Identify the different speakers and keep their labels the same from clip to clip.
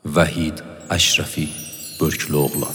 Speaker 1: Vahid Əşrəfi Börklüoğlu.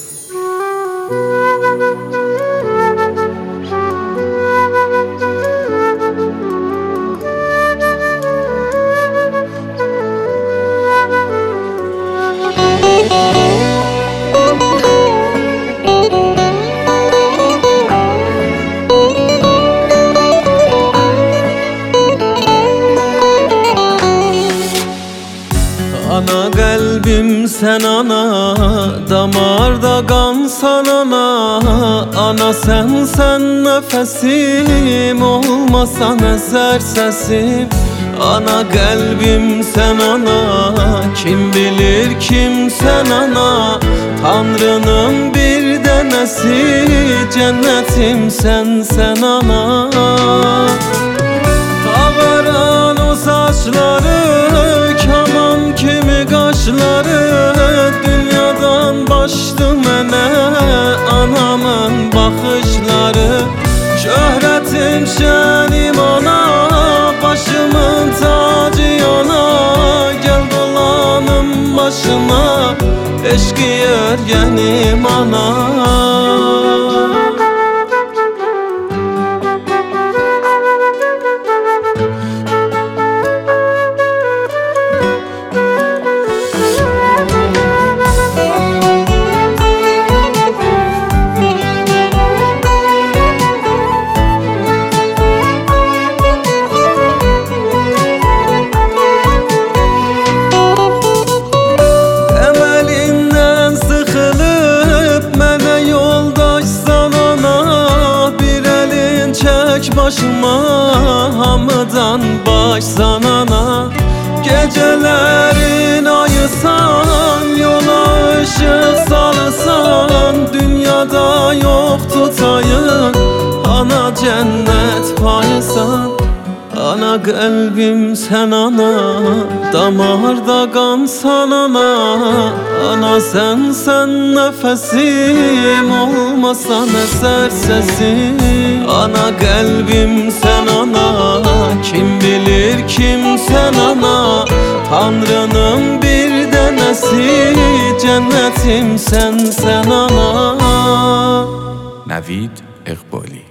Speaker 2: Ana qəlbim sən ana, damarda qan sana. Ana sən nəfəsim, olmasan əsər səsim. Ana qəlbim sən ana, kim bilir kimsən ana. Tanrının bir dənəsi, cənnətim sən ana. Ağaran o saçları, kaman kimi qaşları, dünyadan başdı mənə anamın baxışları. Şöhrətim şənim ana, başımın tacı ona. Gəl dolanım başına, eşqi örgənim ana. Başıma hamıdan başsan ana. Gecelerin ayısan, yola ışık salsan. Dünyada yok tutayın, ana cennet payısan. Ana qəlbim sən ana, damarda qan sana. Ana sən nəfəsim, olmasan əsər səsim. Ana qəlbim sən ana, kim bilir kimsən ana. Tanrının bir dənəsi, cənnətim sən ana.
Speaker 1: Navid Iqbali.